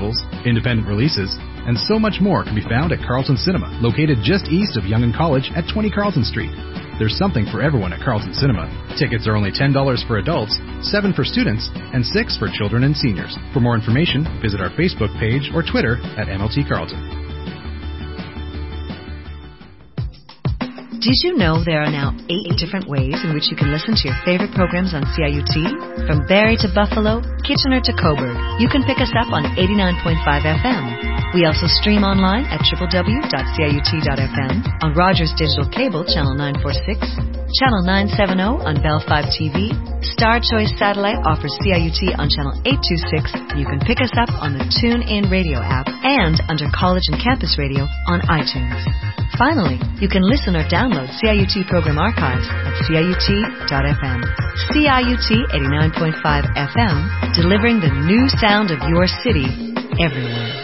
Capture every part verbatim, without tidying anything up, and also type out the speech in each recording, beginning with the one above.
festivals, independent releases, and so much more can be found at Carlton Cinema, located just east of Yonge and College at twenty Carlton Street. There's something for everyone at Carlton Cinema. Tickets are only ten dollars for adults, seven dollars for students, and six dollars for children and seniors. For more information, visit our Facebook page or Twitter at M L T Carlton. Did you know there are now eight different ways in which you can listen to your favorite programs on C I U T? From Barrie to Buffalo, Kitchener to Cobourg, you can pick us up on eighty-nine point five F M. We also stream online at w w w dot c i u t dot f m, on Rogers Digital Cable, Channel nine forty-six, Channel nine seventy on Bell five T V, Star Choice Satellite offers C I U T on Channel eight twenty-six, and you can pick us up on the TuneIn Radio app and under College and Campus Radio on iTunes. Finally, you can listen or download C I U T program archives at c i u t dot f m. C I U T eighty-nine point five F M, delivering the new sound of your city everywhere.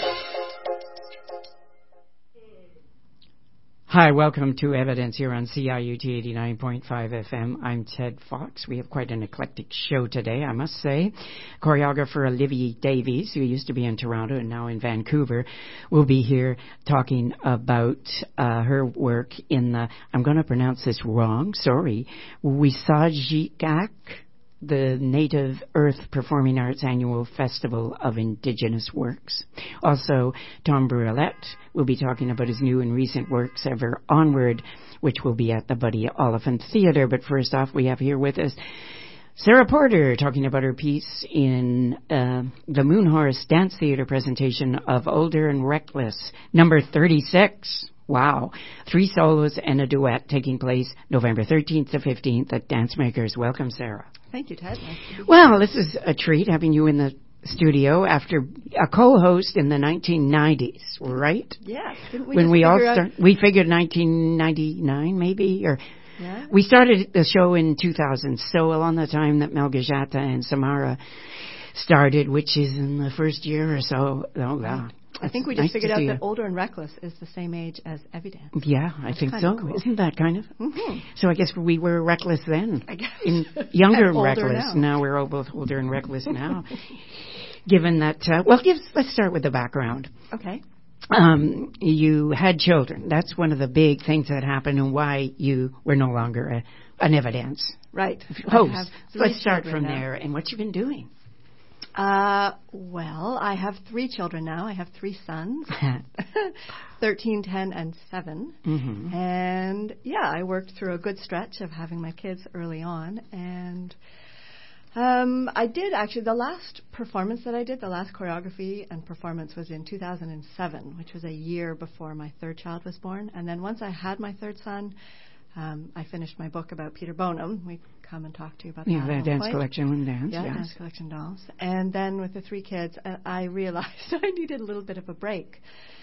Hi, welcome to Evidence here on C I U T eighty-nine point five F M. I'm Ted Fox. We have quite an eclectic show today, I must say. Choreographer Olivia Davies, who used to be in Toronto and now in Vancouver, will be here talking about uh, her work in the, I'm going to pronounce this wrong, sorry, Wissahickon, the Native Earth Performing Arts Annual Festival of Indigenous Works. Also, Tom Brulette will be talking about his new and recent works, Ever Onward, which will be at the Buddy Oliphant Theatre. But first off, we have here with us Sarah Porter talking about her piece in uh, the Moonhorse Dance Theatre presentation of Older and Reckless, number thirty-six. Wow. Three solos and a duet taking place November thirteenth to fifteenth at Dance Makers. Welcome, Sarah. Thank you, Ted. Nice to be well, this is a treat having you in the studio after a co-host in the nineteen nineties, right? Yes. Didn't we when just we all figure start, out- we figured nineteen ninety-nine maybe, or yeah. We started the show in two thousand, so along the time that Melgajata and Samara started, which is in the first year or so. Oh, wow. I think we just nice figured out that you. Older and Reckless is the same age as Evidence. Yeah, I That's think so. Cool. Isn't that kind of? Mm-hmm. So I guess we were reckless then. I guess. In younger and older reckless. Now. now we're all both older and reckless now. Given that, uh, well, give, let's start with the background. Okay. Um, you had children. That's one of the big things that happened and why you were no longer a, an Evidence right. host. So let's start from now. there. And what you've been doing? Uh, well, I have three children now. I have three sons, thirteen, ten, and seven. Mm-hmm. And yeah, I worked through a good stretch of having my kids early on. And um, I did actually, the last performance that I did, the last choreography and performance was in two thousand seven, which was a year before my third child was born. And then once I had my third son, Um, I finished my book about Peter Bonham. We come and talk to you about yeah, that. Yeah, the Dance point. Collection and Dance. Yeah, yes. Dance Collection Dolls. And then with the three kids, uh, I realized I needed a little bit of a break.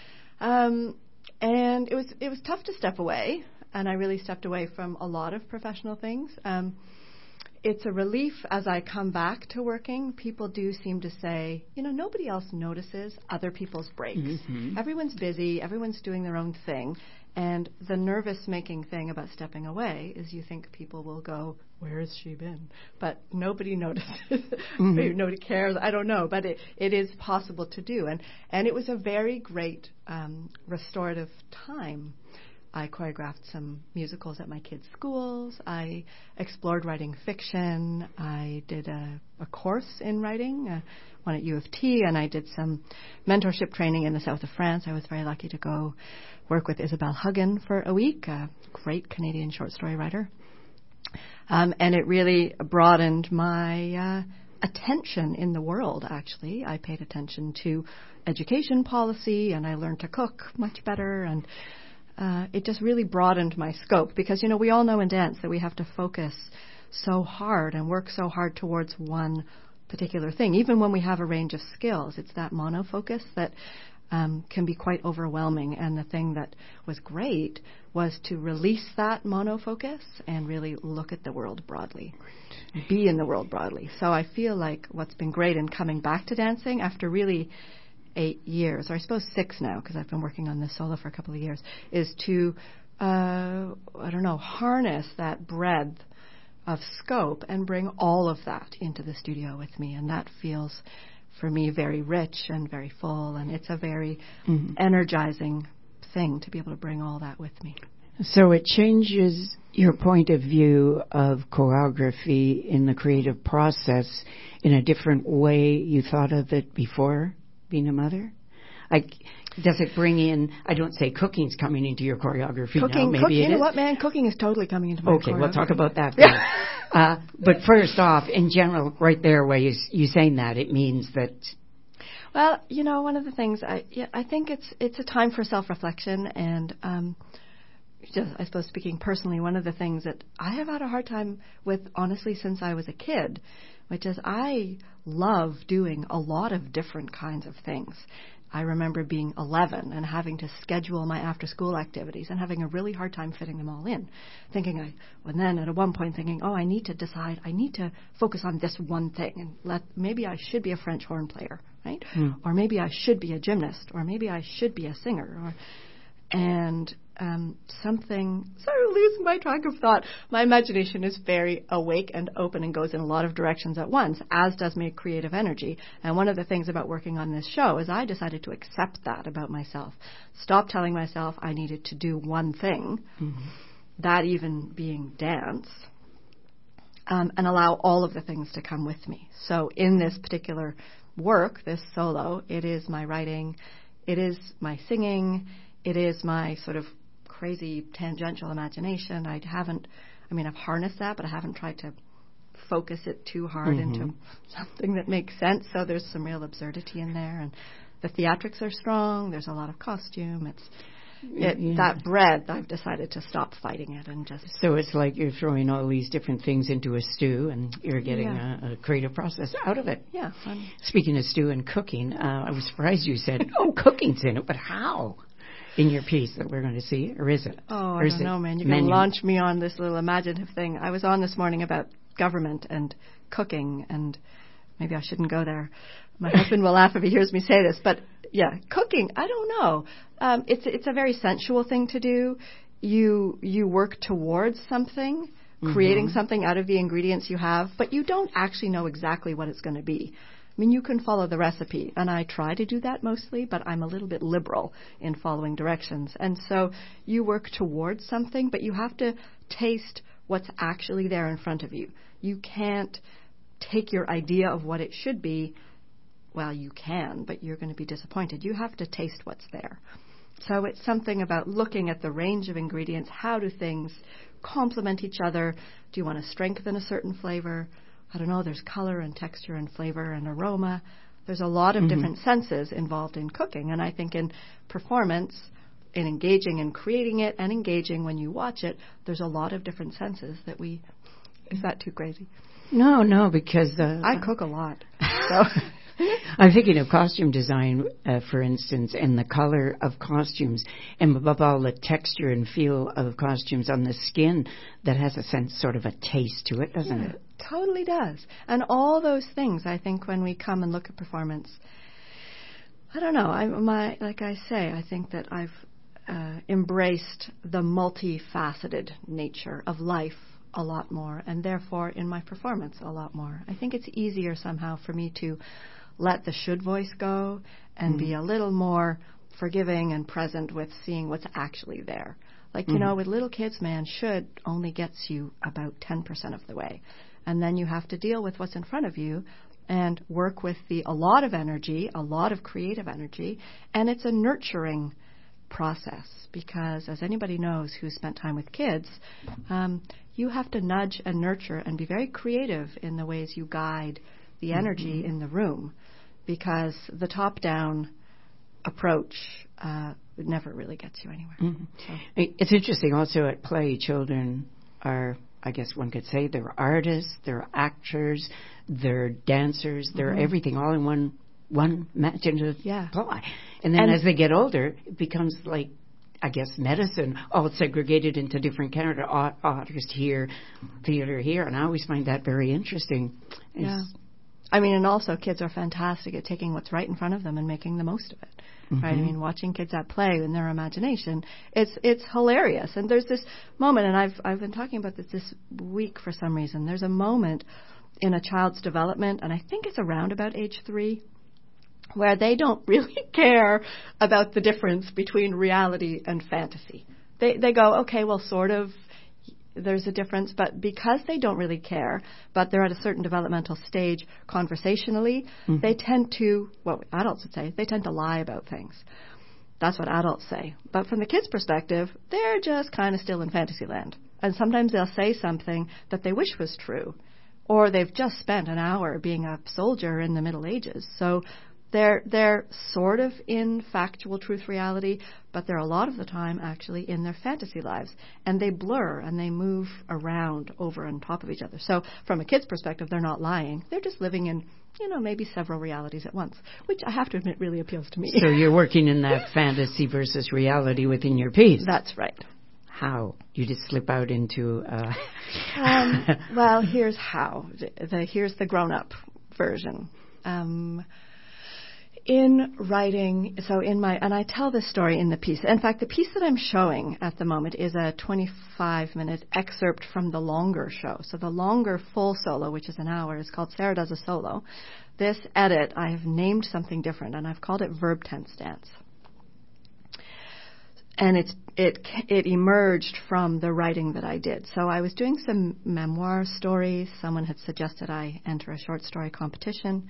Um, and it was it was tough to step away, and I really stepped away from a lot of professional things. Um, it's a relief as I come back to working. People do seem to say, you know, nobody else notices other people's breaks. Mm-hmm. Everyone's busy. Everyone's doing their own thing. And the nervous-making thing about stepping away is you think people will go, where has she been? But nobody notices. Mm-hmm. Maybe nobody cares. I don't know. But it, it is possible to do. And, and it was a very great um, restorative time. I choreographed some musicals at my kids' schools. I explored writing fiction. I did a, a course in writing, uh, one at U of T, and I did some mentorship training in the south of France. I was very lucky to go work with Isabelle Huggin for a week, a great Canadian short story writer. Um, and it really broadened my uh, attention in the world, actually. I paid attention to education policy, and I learned to cook much better, and uh, it just really broadened my scope because, you know, we all know in dance that we have to focus so hard and work so hard towards one particular thing. Even when we have a range of skills, it's that monofocus that um, can be quite overwhelming. And the thing that was great was to release that monofocus and really look at the world broadly, right. Be in the world broadly. So I feel like what's been great in coming back to dancing after really eight years, or I suppose six now, because I've been working on this solo for a couple of years, is to, uh, I don't know, harness that breadth of scope and bring all of that into the studio with me. And that feels for me, very rich and very full, and it's a very Mm-hmm. energizing thing to be able to bring all that with me. So it changes your point of view of choreography in the creative process in a different way you thought of it before being a mother? Like, does it bring in, I don't say cooking's coming into your choreography Cooking, now, maybe cooking, it you know is. what, man? Cooking is totally coming into my Okay, we'll talk choreography. about that then. uh, but first off, in general, right there where you, you saying that, it means that... Well, you know, one of the things, I yeah, I think it's it's a time for self-reflection, and um, just, I suppose speaking personally, one of the things that I have had a hard time with, honestly, since I was a kid, which is I love doing a lot of different kinds of things. I remember being eleven and having to schedule my after-school activities and having a really hard time fitting them all in. Thinking I, and then at one point thinking, oh, I need to decide, I need to focus on this one thing, and let maybe I should be a French horn player, right? Mm. Or maybe I should be a gymnast, or maybe I should be a singer, or and um, something. Sorry, losing my track of thought. My imagination is very awake and open and goes in a lot of directions at once, as does my creative energy. And one of the things about working on this show is I decided to accept that about myself. Stop telling myself I needed to do one thing, Mm-hmm. that even being dance, um, and allow all of the things to come with me. So in this particular work, this solo, it is my writing, it is my singing, it is my sort of crazy tangential imagination. I haven't, I mean, I've harnessed that, but I haven't tried to focus it too hard Mm-hmm. into something that makes sense. So there's some real absurdity in there, and the theatrics are strong. There's a lot of costume. It's it, Yeah. that breadth. I've decided to stop fighting it and just. So it's like you're throwing all these different things into a stew, and you're getting Yeah. a, a creative process out of it. Yeah. I'm, Speaking of stew and cooking, uh, I was surprised you said, oh, cooking's in it, but how? In your piece that we're going to see, or is it? Oh, or I is don't it know, man. You're going to menu? launch me on this little imaginative thing. I was on this morning about government and cooking, and maybe I shouldn't go there. My husband will laugh if he hears me say this, but yeah, cooking, I don't know. Um, it's it's a very sensual thing to do. You you work towards something, creating Mhm. something out of the ingredients you have, but you don't actually know exactly what it's going to be. I mean, you can follow the recipe, and I try to do that mostly, but I'm a little bit liberal in following directions. And so you work towards something, but you have to taste what's actually there in front of you. You can't take your idea of what it should be. Well, you can, but you're going to be disappointed. You have to taste what's there. So it's something about looking at the range of ingredients. How do things complement each other? Do you want to strengthen a certain flavor? I don't know, there's color and texture and flavor and aroma. There's a lot of Mhm. different senses involved in cooking. And I think in performance, in engaging and creating it and engaging when you watch it, there's a lot of different senses that we... Is that too crazy? No, no, because... Uh, I cook a lot. So... I'm thinking of costume design, uh, for instance, and the color of costumes, and above all, the texture and feel of costumes on the skin that has a sense, sort of a taste to it, doesn't Yeah, it? totally does. And all those things, I think, when we come and look at performance, I don't know. I, my, like I say, I think that I've uh, embraced the multifaceted nature of life a lot more, and therefore in my performance a lot more. I think it's easier somehow for me to let the should voice go and Mm-hmm. be a little more forgiving and present with seeing what's actually there. Like, you Mm-hmm. know, with little kids, man, should only gets you about ten percent of the way. And then you have to deal with what's in front of you and work with the a lot of energy, a lot of creative energy, and it's a nurturing process because, as anybody knows who's spent time with kids, um, you have to nudge and nurture and be very creative in the ways you guide the energy Mm-hmm. in the room, because the top-down approach uh, never really gets you anywhere. Mm-hmm. So. It's interesting also at play, children are, I guess one could say, they're artists, they're actors, they're dancers, they're Mhm. everything all in one one imaginative Yeah. play. And then And- as they get older, it becomes like, I guess, medicine, all segregated into different character, art, artist here, theater here, and I always find that very interesting. It's- Yeah. I mean, and also kids are fantastic at taking what's right in front of them and making the most of it. Right? I Mhm. mean, watching kids at play in their imagination, it's it's hilarious. And there's this moment, and I've I've been talking about this this week for some reason. There's a moment in a child's development, and I think it's around about age three, where they don't really care about the difference between reality and fantasy. They they go, okay, well, sort of, there's a difference, but because they don't really care, but they're at a certain developmental stage conversationally, mm-hmm. they tend to, what adults would say, they tend to lie about things. That's what adults say. But from the kids' perspective, they're just kind of still in fantasy land. And sometimes they'll say something that they wish was true, or they've just spent an hour being a soldier in the Middle Ages. So they're they're sort of in factual truth reality, but they're a lot of the time actually in their fantasy lives. And they blur and they move around over and top of each other. So from a kid's perspective, they're not lying. They're just living in, you know, maybe several realities at once, which I have to admit really appeals to me. So you're working in that fantasy versus reality within your piece. That's right. How? You just slip out into... Uh um, well, here's how. The, the, here's the grown-up version. Um, in writing, so in my, and I tell this story in the piece. In fact, the piece that I'm showing at the moment is a twenty-five minute excerpt from the longer show. So the longer full solo, which is an hour, is called Sarah Does a Solo. This edit, I have named something different, and I've called it Verb Tense Dance. And it's, it it emerged from the writing that I did. So I was doing some memoir stories. Someone had suggested I enter a short story competition.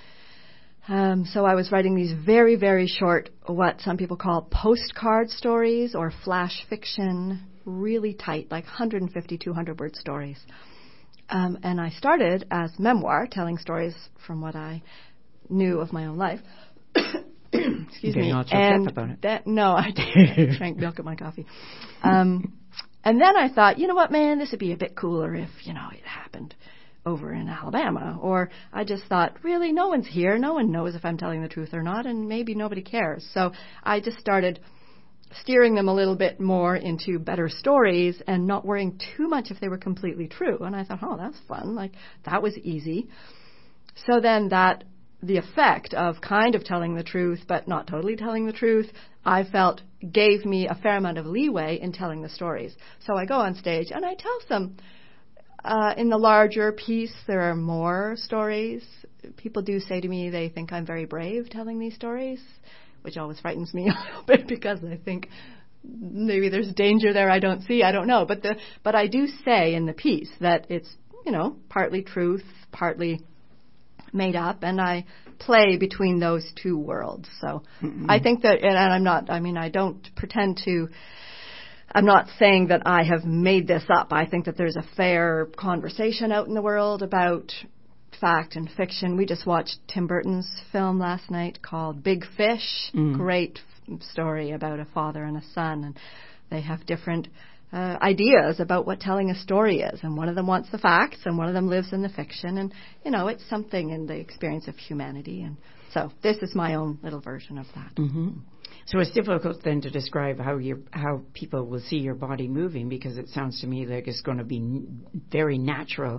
Um, so I was writing these very, very short, what some people call postcard stories or flash fiction, really tight, like one fifty, two hundred word stories. Um, and I started as memoir, telling stories from what I knew of my own life. Excuse me. Not and about it. That, no, I drank milk in my coffee. Um, and then I thought, you know what, man, this would be a bit cooler if, you know, it happened over in Alabama. Or I just thought, really, no one's here. No one knows if I'm telling the truth or not, and maybe nobody cares. So I just started steering them a little bit more into better stories and not worrying too much if they were completely true. And I thought, oh, that's fun. Like, that was easy. So then that, the effect of kind of telling the truth but not totally telling the truth, I felt gave me a fair amount of leeway in telling the stories. So I go on stage and I tell some. Uh, in the larger piece, there are more stories. People do say to me they think I'm very brave telling these stories, which always frightens me a little bit because I think maybe there's danger there I don't see. I don't know. But the but I do say in the piece that it's, you know, partly truth, partly made up, and I play between those two worlds. So mm-hmm. I think that, and I'm not, I mean, I don't pretend to, I'm not saying that I have made this up. I think that there's a fair conversation out in the world about fact and fiction. We just watched Tim Burton's film last night called Big Fish. Mm. Great f- story about a father and a son, and they have different uh, ideas about what telling a story is. And one of them wants the facts, and one of them lives in the fiction. And, you know, it's something in the experience of humanity. And so this is my own little version of that. Mm-hmm. So it's difficult then to describe how your how people will see your body moving, because it sounds to me like it's going to be n- very natural,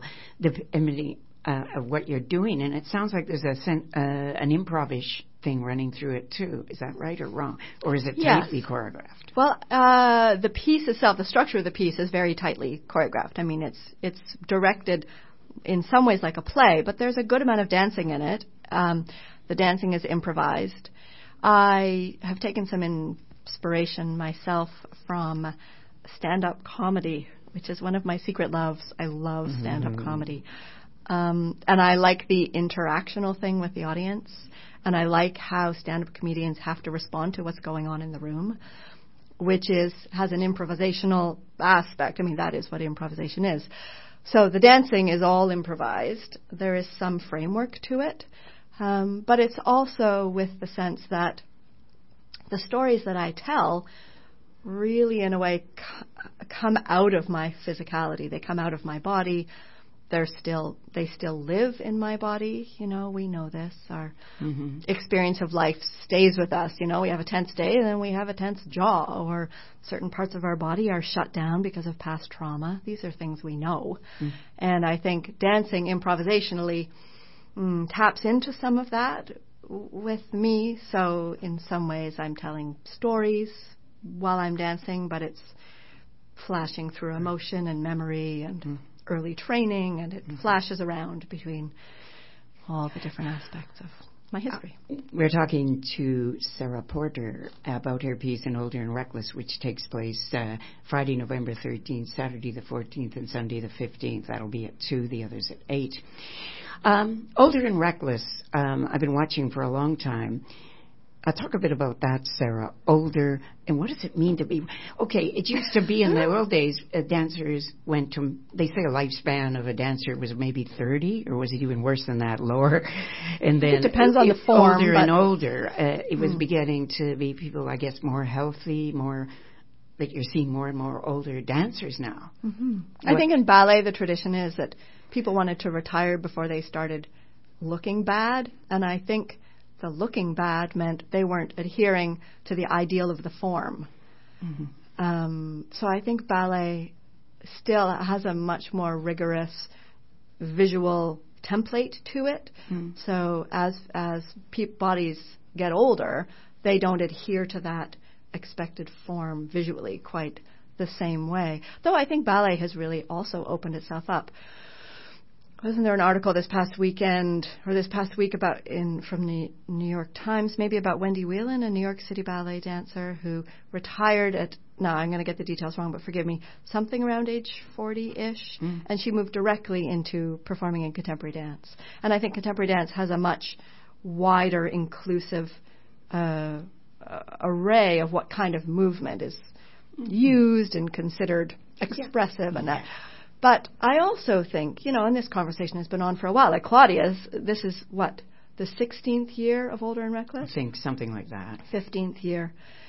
the uh, of what you're doing, and it sounds like there's a sen- uh, an improv-ish thing running through it too. Is that right or wrong, or is it yes. tightly choreographed? Well, uh, the piece itself, the structure of the piece is very tightly choreographed. I mean, it's it's directed in some ways like a play, but there's a good amount of dancing in it. Um, the dancing is improvised. I have taken some inspiration myself from stand-up comedy, which is one of my secret loves. I love mm-hmm. stand-up comedy. Um, and I like the interactional thing with the audience. And I like how stand-up comedians have to respond to what's going on in the room, which is has an improvisational aspect. I mean, that is what improvisation is. So the dancing is all improvised. There is some framework to it. Um, but it's also with the sense that the stories that I tell really, in a way, c- come out of my physicality. They come out of my body. They're still, they still live in my body. You know, we know this. Our mm-hmm. experience of life stays with us. You know, we have a tense day and then we have a tense jaw, or certain parts of our body are shut down because of past trauma. These are things we know. Mm. And I think dancing improvisationally Mm, taps into some of that w- with me. So in some ways I'm telling stories while I'm dancing, but it's flashing through emotion and memory and mm. early training, and it mm. flashes around between all the different aspects of my history. Uh, we're talking to Sarah Porter about her piece in Older and Reckless, which takes place uh, Friday, November thirteenth, Saturday the fourteenth, and Sunday the fifteenth. That'll be at two, the others at eight. Um, Older and Reckless, um, I've been watching for a long time. Uh, talk a bit about that, Sarah. Older, and what does it mean to be... Okay, it used to be in the old days, uh, dancers went to... They say a lifespan of a dancer was maybe thirty, or was it even worse than that, lower? And then... It depends on the form. Older and older. Uh, it was mm. beginning to be people, I guess, more healthy, more... That you're seeing more and more older dancers now. Mm-hmm. I think in ballet, the tradition is that people wanted to retire before they started looking bad, and I think... The looking bad meant they weren't adhering to the ideal of the form. Mm-hmm. Um, so I think ballet still has a much more rigorous visual template to it. Mm. So as as pe- bodies get older, they don't adhere to that expected form visually quite the same way. Though I think ballet has really also opened itself up. Wasn't there an article this past weekend or this past week about in from the New York Times, maybe about Wendy Whelan, a New York City ballet dancer who retired at, no, I'm going to get the details wrong, but forgive me, something around age forty-ish, mm. and she moved directly into performing in contemporary dance. And I think contemporary dance has a much wider, inclusive uh, uh, array of what kind of movement is mm-hmm. used and considered expressive yeah. and that. But I also think, you know, and this conversation has been on for a while. Like Claudia's, this is what, the sixteenth year of Older and Reckless? I think something like that. fifteenth year.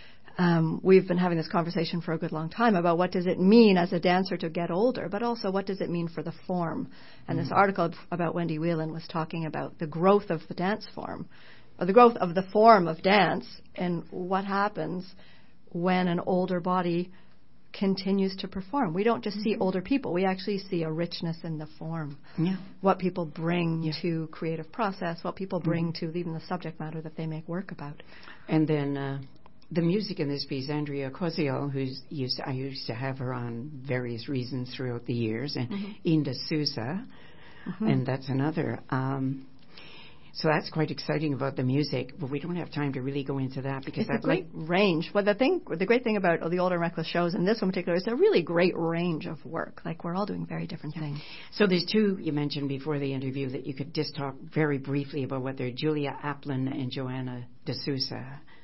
Um, we've been having this conversation for a good long time about what does it mean as a dancer to get older, but also what does it mean for the form. And mm-hmm. this article about Wendy Whelan was talking about the growth of the dance form, or the growth of the form of dance, and what happens when an older body continues to perform. We don't just mm-hmm. see older people. We actually see a richness in the form. Yeah. What people bring yeah. to creative process, what people bring mm-hmm. to even the subject matter that they make work about. And then uh, the music in this piece, Andrea Cosio, who's used to, I used to have her on various reasons throughout the years, and mm-hmm. Inda Souza, mm-hmm. and that's another. Um, So that's quite exciting about the music, but we don't have time to really go into that because it's that's a great like range. Well, the thing, the great thing about the Older and Reckless shows, and this one in particular, is a really great range of work. Like we're all doing very different yeah. things. So there's two you mentioned before the interview that you could just talk very briefly about what they're Julia Aplin and Joanna De Souza.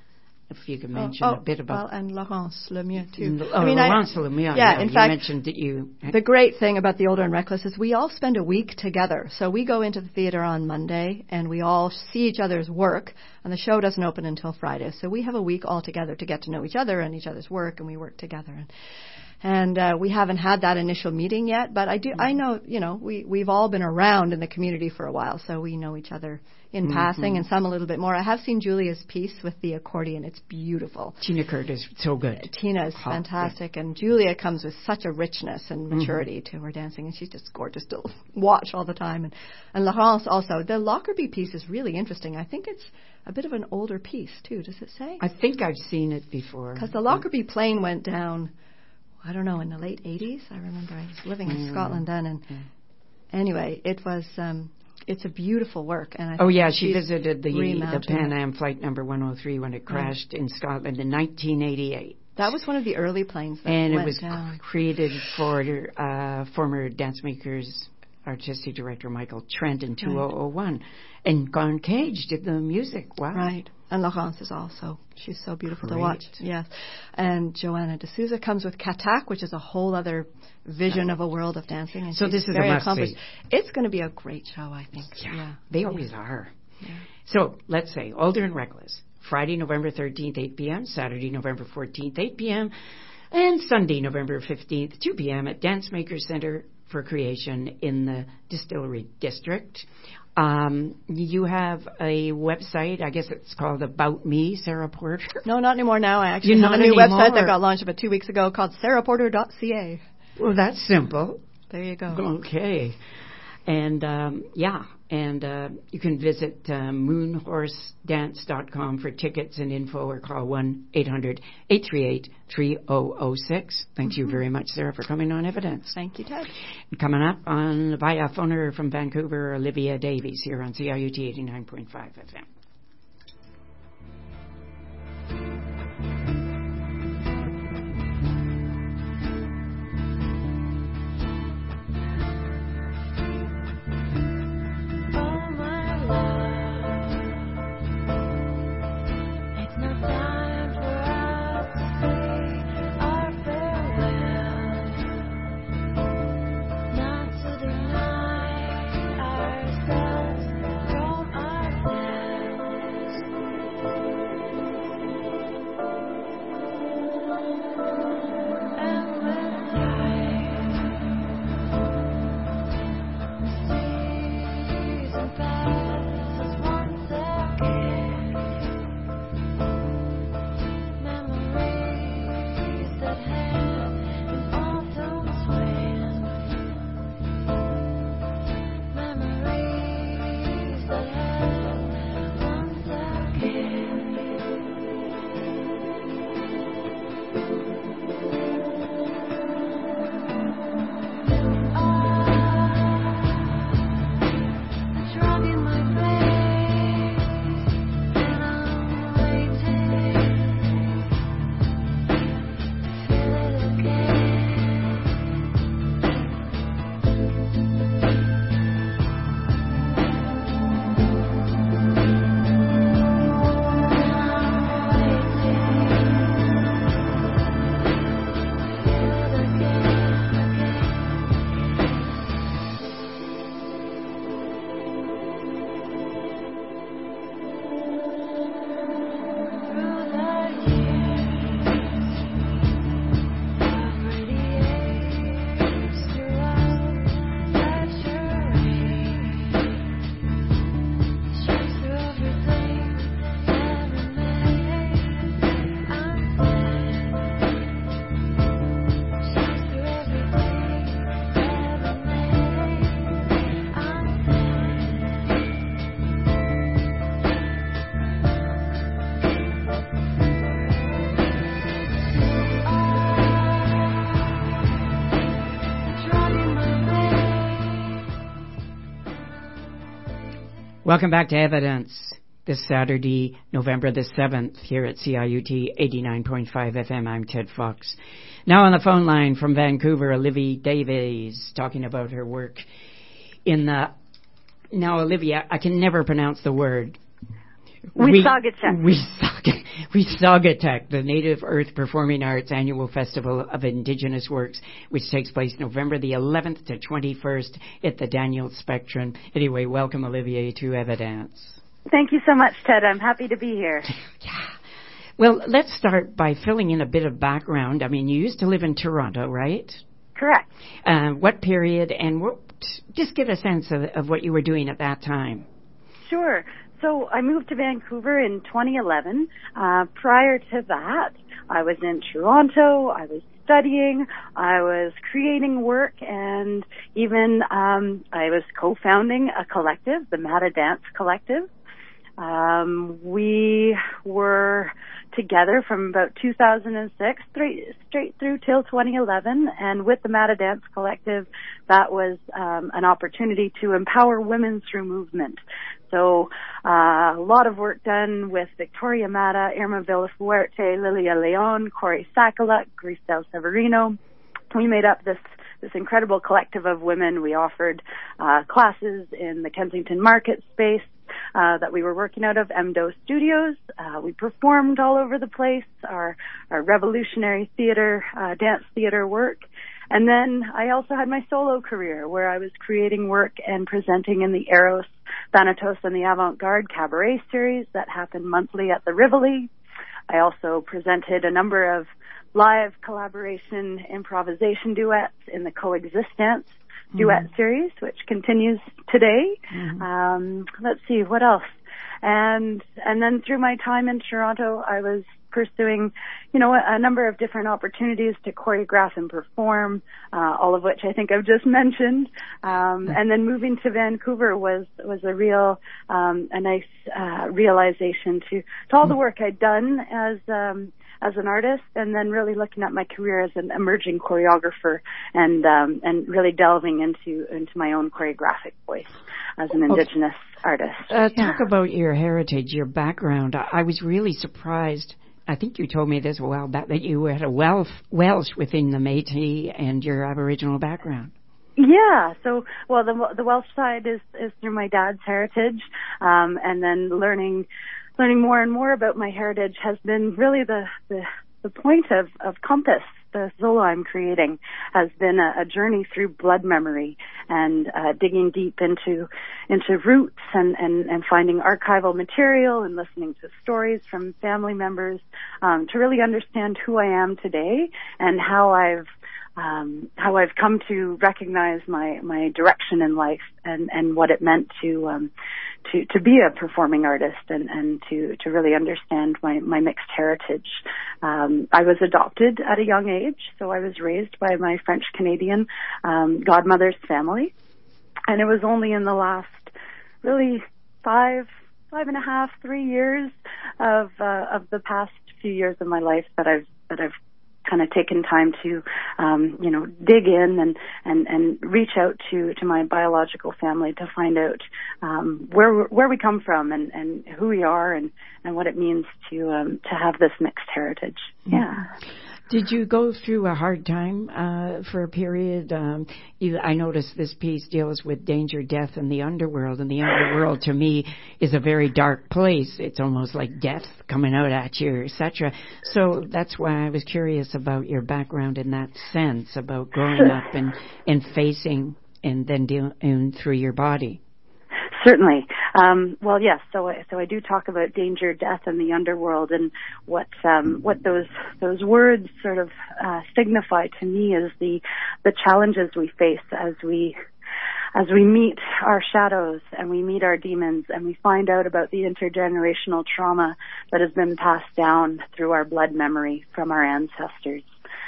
If you could mention oh, oh, a bit about... Well, and Laurence Lemieux, too. Oh, I mean, Laurence Lemieux. Yeah, yeah, in you fact, mentioned that you... The great thing about the Older and Reckless is we all spend a week together. So we go into the theater on Monday, and we all see each other's work, and the show doesn't open until Friday. So we have a week all together to get to know each other and each other's work, and we work together. And And uh, we haven't had that initial meeting yet, but I do. Mm-hmm. I know, you know, we we've all been around in the community for a while, so we know each other in mm-hmm. passing, and some a little bit more. I have seen Julia's piece with the accordion; it's beautiful. Tina Kurt is so good. Tina is Hot, fantastic, yeah. and Julia comes with such a richness and maturity mm-hmm. to her dancing, and she's just gorgeous to watch all the time. And and Laurence also. The Lockerbie piece is really interesting. I think it's a bit of an older piece too. Does it say? I think I've seen it before. Because the Lockerbie plane went down. I don't know, in the late eighties. I remember I was living in mm. Scotland then, and mm. anyway, it was. Um, it's a beautiful work, and I oh yeah, she visited the the Pan Am flight number one oh three when it crashed yeah. in Scotland in nineteen eighty-eight. That was one of the early planes that and went it was down. created for uh, former Dance Makers artistic director Michael Trent in two thousand one, right. and Gone Cage did the music. Wow, right. And Laurence is also, she's so beautiful Great. to watch. Yes. And Joanna De Souza comes with Katak, which is a whole other vision of a world of dancing. And so this is very a must accomplished. see. It's going to be a great show, I think. Yeah. yeah. They always yeah. are. Yeah. So let's say Older and Reckless, Friday, November thirteenth, eight p.m., Saturday, November fourteenth, eight p.m., and Sunday, November fifteenth, two p.m. at Dance Makers Center for Creation in the Distillery District. Um, you have a website, I guess it's called About Me, Sarah Porter. No, not anymore now. I actually You're have a new anymore. website that got launched about two weeks ago called sarah porter dot c a. Well, that's simple. There you go. Okay. And, um, yeah, and uh, you can visit uh, moon horse dance dot com for tickets and info or call one eight hundred eight three eight three zero zero six. Thank mm-hmm. you very much, Sarah, for coming on Evidence. Thank you, Ted. And coming up on via phoner from Vancouver, Olivia Davies here on C I U T eighty-nine point five F M. Welcome back to Evidence. This Saturday, November the seventh, here at C I U T eighty-nine point five F M. I'm Ted Fox. Now on the phone line from Vancouver, Olivia Davies, talking about her work in the... Now, Olivia, I can never pronounce the word. Wissahickon. Wissahickon, the Native Earth Performing Arts Annual Festival of Indigenous Works, which takes place November the eleventh to twenty-first at the Daniel Spectrum. Anyway, welcome, Olivia, to Evidence. Thank you so much, Ted. I'm happy to be here. Yeah. Well, let's start by filling in a bit of background. I mean, you used to live in Toronto, right? Correct. Uh, what period, and what, just give a sense of, of what you were doing at that time. Sure. So I moved to Vancouver in twenty eleven. Uh, prior to that, I was in Toronto. I was studying. I was creating work, and even um, I was co-founding a collective, the Mata Dance Collective. Um, we were together from about two thousand six straight, straight through till twenty eleven, and with the Mata Dance Collective, that was um, an opportunity to empower women through movement. So uh, a lot of work done with Victoria Mata, Irma Villafuerte, Lilia Leon, Corey Sakaluk, Grisel Severino. We made up this this incredible collective of women. We offered uh, classes in the Kensington Market space uh, that we were working out of, M D O Studios. Uh, we performed all over the place, our, our revolutionary theater, uh, dance theater work. And then I also had my solo career where I was creating work and presenting in the Eros, Thanatos, and the Avant-Garde Cabaret series that happened monthly at the Rivoli. I also presented a number of live collaboration improvisation duets in the Coexistence mm-hmm. duet series, which continues today. Mm-hmm. Um, let's see, what else? And and then through my time in Toronto, I was pursuing, you know, a, a number of different opportunities to choreograph and perform, uh, all of which I think I've just mentioned. Um, and then moving to Vancouver was was a real, um, a nice uh, realization to to all the work I'd done as um, as an artist, and then really looking at my career as an emerging choreographer, and um, and really delving into into my own choreographic voice as an Indigenous okay. artist. Uh, yeah. Talk about your heritage, your background. I, I was really surprised. I think you told me this a while back, that you had a Welsh, Welsh within the Métis and your Aboriginal background. Yeah, so, well, the the Welsh side is, is through my dad's heritage, um, and then learning learning more and more about my heritage has been really the, the, the point of, of Compass. The solo I'm creating has been a, a journey through blood memory and uh, digging deep into into roots and, and, and finding archival material and listening to stories from family members um, to really understand who I am today and how I've um, how I've come to recognize my, my direction in life and, and what it meant to um, to to be a performing artist and, and to, to really understand my, my mixed heritage. Um, I was adopted at a young age, so I was raised by my French-Canadian um, godmother's family. And it was only in the last really five, five and a half, three years of uh, of the past few years of my life that I've that I've kind of taken time to, um, you know, dig in and, and, and reach out to, to my biological family to find out um, where where we come from and, and who we are and, and what it means to um, to have this mixed heritage. Mm-hmm. Yeah. Did you go through a hard time uh, for a period? Um, you, I noticed this piece deals with danger, death, and the underworld. And the underworld, to me, is a very dark place. It's almost like death coming out at you, et cetera. So that's why I was curious about your background in that sense, about growing up and, and facing and then dealing through your body. Certainly. Um, well, yes. So, so I do talk about danger, death, and the underworld, and what um, what those those words sort of uh, signify to me is the the challenges we face as we as we meet our shadows and we meet our demons and we find out about the intergenerational trauma that has been passed down through our blood memory from our ancestors.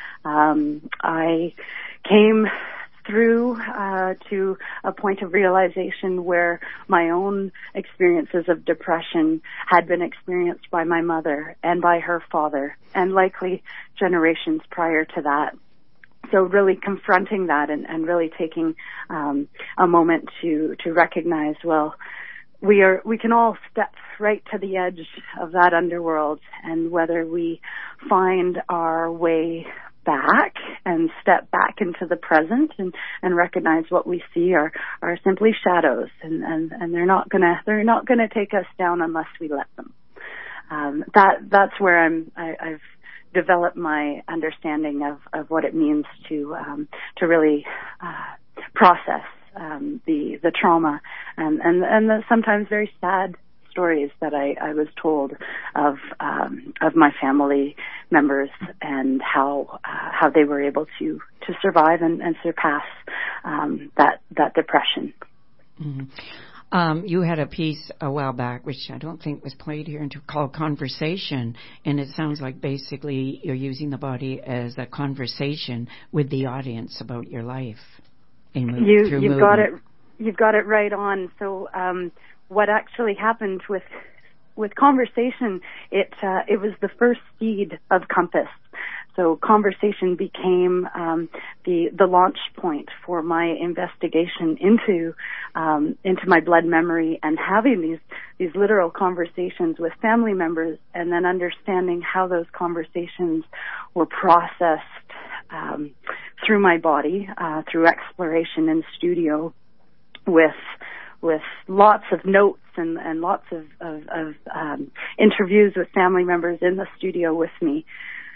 Um, I came through uh, to a point of realization where my own experiences of depression had been experienced by my mother and by her father and likely generations prior to that. So really confronting that and, and really taking um, a moment to, to recognize, well, we are we can all step right to the edge of that underworld, and whether we find our way back and step back into the present and, and recognize what we see are, are simply shadows, and, and, and they're not gonna they're not gonna take us down unless we let them. Um, that that's where I'm I, I've developed my understanding of, of what it means to um, to really uh, process um, the the trauma and and and the sometimes very sad stories that I, I was told of um, of my family members and how uh, how they were able to, to survive and, and surpass um, that that depression. Mm-hmm. Um, you had a piece a while back, which I don't think was played here, called Conversation, and it sounds like basically you're using the body as a conversation with the audience about your life. In mo- you, through you've movement. got it. You've got it right on. So. Um, What actually happened with with Conversation, it uh, it was the first seed of Compass. So Conversation became um, the the launch point for my investigation into um, into my blood memory and having these these literal conversations with family members, and then understanding how those conversations were processed um, through my body uh, through exploration in studio with. with lots of notes and, and lots of, of, of um, interviews with family members in the studio with me.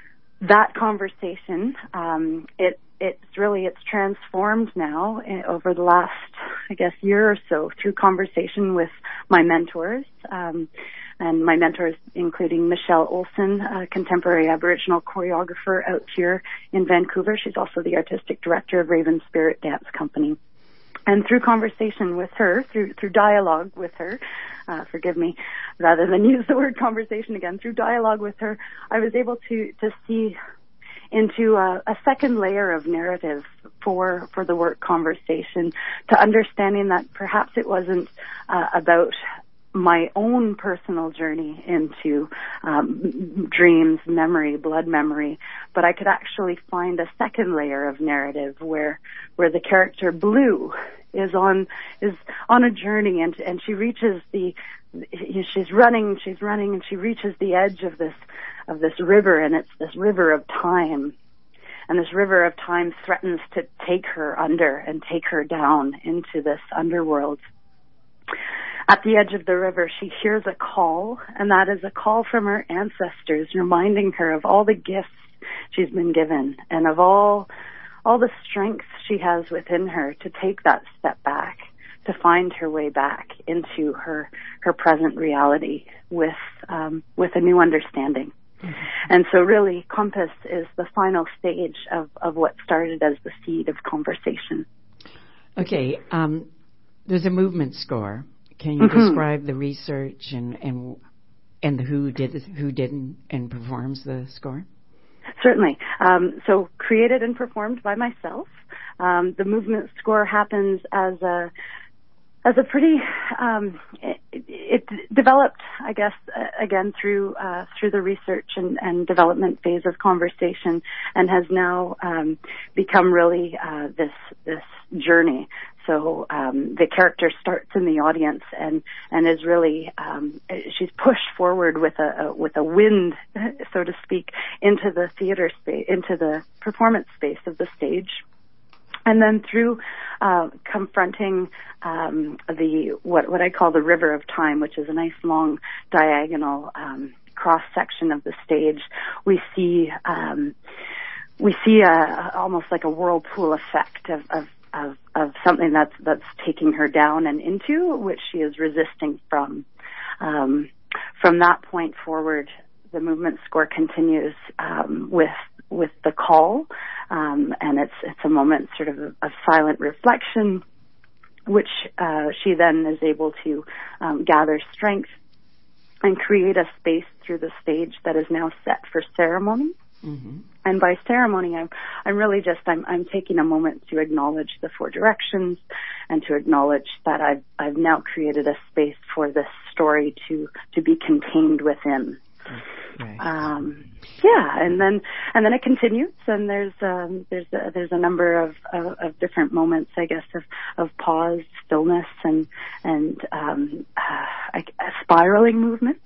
That conversation, um, it it's really it's transformed now over the last, I guess, year or so through conversation with my mentors, um, and my mentors including Michelle Olson, a contemporary Aboriginal choreographer out here in Vancouver. She's also the artistic director of Raven Spirit Dance Company. And through conversation with her, through through dialogue with her, uh, forgive me, rather than use the word conversation again, through dialogue with her, I was able to, to see into a, a second layer of narrative for for the work Conversation, to understanding that perhaps it wasn't uh, about my own personal journey into um, dreams, memory, blood memory, but I could actually find a second layer of narrative where where the character Blue is on is on a journey, and and she reaches the she's running she's running and she reaches the edge of this of this river, and it's this river of time, and this river of time threatens to take her under and take her down into this underworld. At the edge of the river, she hears a call, and that is a call from her ancestors, reminding her of all the gifts she's been given and of all all the strength she has within her to take that step back, to find her way back into her her present reality with um, with a new understanding. Mm-hmm. And so really, Compass is the final stage of, of what started as the seed of Conversation. Okay, um, there's a movement score. Can you mm-hmm. describe the research and and and who did who didn't and performs the score? Certainly. Um, so created and performed by myself. Um, the movement score happens as a as a pretty, um, it, it developed, I guess, uh, again through uh, through the research and, and development phase of conversation, and has now um, become really uh, this this journey. So um, the character starts in the audience and and is really um, she's pushed forward with a, a with a wind, so to speak, into the theater space, into the performance space of the stage. And then through uh, confronting um, the what what I call the river of time, which is a nice long diagonal um, cross section of the stage, we see um, we see a, almost like a whirlpool effect of, of of of something that's that's taking her down and into which she is resisting from. Um, from that point forward, the movement score continues um, with with the call, um, and it's it's a moment sort of of silent reflection, which uh, she then is able to um, gather strength and create a space through the stage that is now set for ceremony. Mm-hmm. And by ceremony, I'm I'm really just I'm I'm taking a moment to acknowledge the four directions and to acknowledge that I've I've now created a space for this story to to be contained within. Right. Um, yeah, and then and then it continues, and there's um, there's a, there's a number of, of, of different moments, I guess, of, of pause, stillness, and and um, uh, a spiraling movement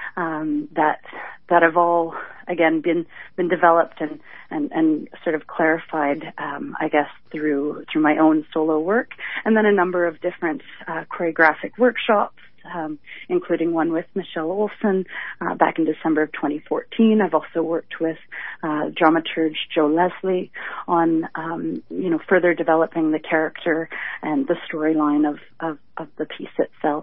um, that that have all again been been developed and and, and sort of clarified, um, I guess, through through my own solo work, and then a number of different uh, choreographic workshops. Um, including one with Michelle Olson uh, back in December of twenty fourteen. I've also worked with uh, dramaturge Joe Leslie on, um, you know, further developing the character and the storyline of, of, of the piece itself.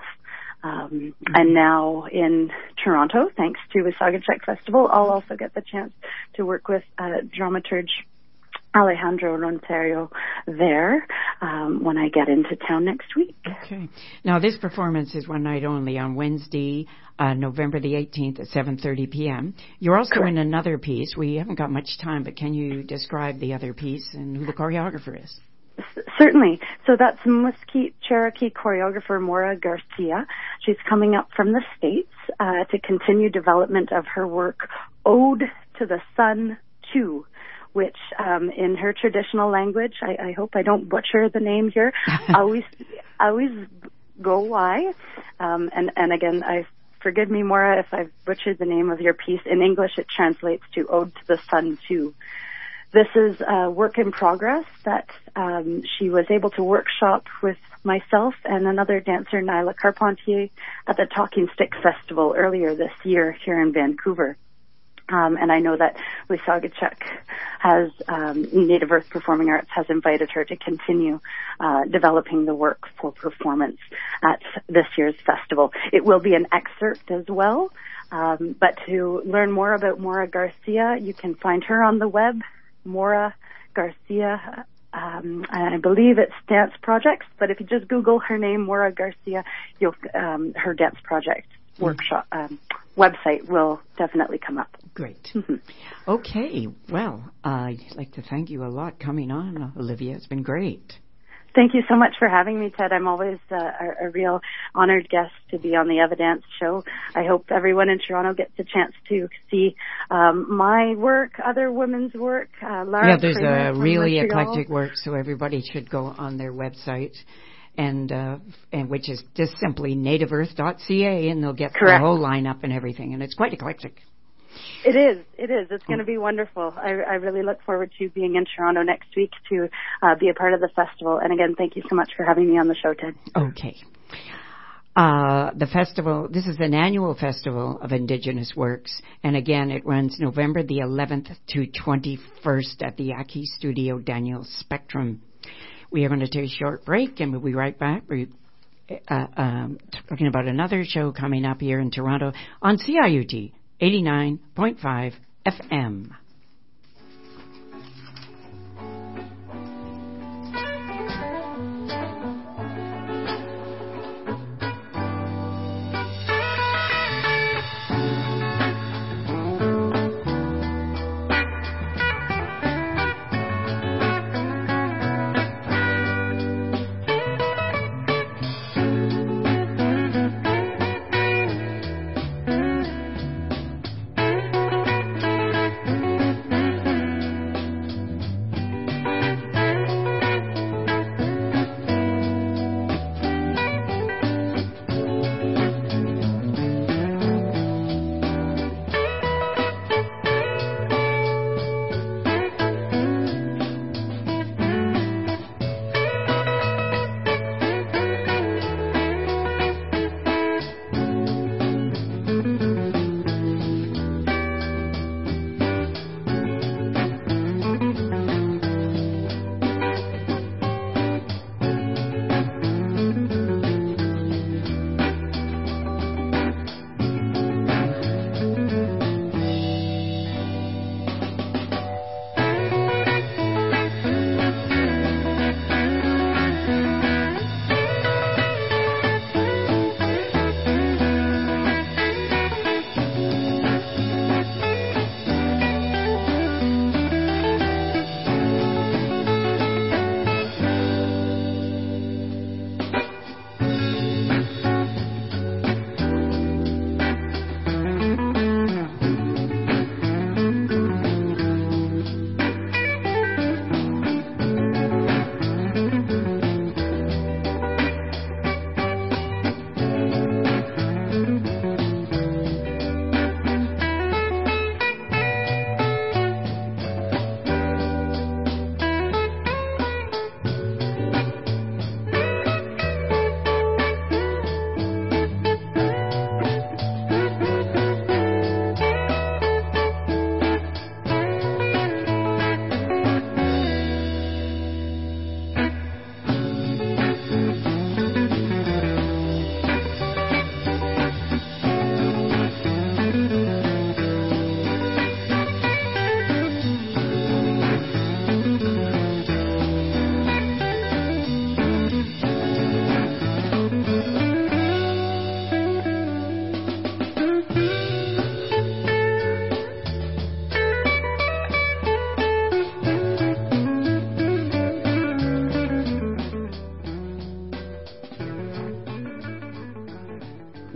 Um, mm-hmm. And now in Toronto, thanks to the Saugatuck Festival, I'll also get the chance to work with uh, dramaturge Alejandro Ronterio there um, when I get into town next week. Okay. Now, this performance is one night only on Wednesday, uh, November the eighteenth at seven thirty p.m. You're also Correct. In another piece. We haven't got much time, but can you describe the other piece and who the choreographer is? S- certainly. So that's Musqueam Cherokee choreographer Maura Garcia. She's coming up from the States uh, to continue development of her work, Ode to the Sun two, which um, in her traditional language, I, I hope I don't butcher the name here, always, always go why. Um, and, and again, I forgive me, Maura, if I've butchered the name of your piece. In English, it translates to Ode to the Sun two. This is a work in progress that um, she was able to workshop with myself and another dancer, Nyla Carpentier, at the Talking Stick Festival earlier this year here in Vancouver. Um, and I know that Saugatuck has, um, Native Earth Performing Arts has invited her to continue uh, developing the work for performance at this year's festival. It will be an excerpt as well, um, but to learn more about Maura Garcia, you can find her on the web, Maura Garcia. Um, I believe it's Dance Projects, but if you just Google her name, Maura Garcia, you'll um, her Dance Project workshop um, website will definitely come up. Great. Mm-hmm. Okay. Well, I'd like to thank you a lot coming on, Olivia. It's been great. Thank you so much for having me, Ted. I'm always uh, a, a real honored guest to be on the Evidence show. I hope everyone in Toronto gets a chance to see um, my work, other women's work. Uh, Lara yeah, there's Kramer a really Montreal. eclectic work, so everybody should go on their website. And uh, and which is just simply native earth dot c a, and they'll get Correct. the whole lineup and everything, and it's quite eclectic. It is. It is. It's going to be wonderful. I, I really look forward to being in Toronto next week to uh, be a part of the festival. And again, thank you so much for having me on the show, Ted. Okay. Uh, the festival, this is an annual festival of Indigenous works, and again, it runs November the eleventh to twenty-first at the Yaqui Studio Daniel Spectrum. We are going to take a short break, and we'll be right back. We're uh, um, talking about another show coming up here in Toronto on C I U T eighty-nine point five F M.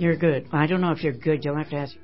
You're good. I don't know if you're good. You'll have to ask.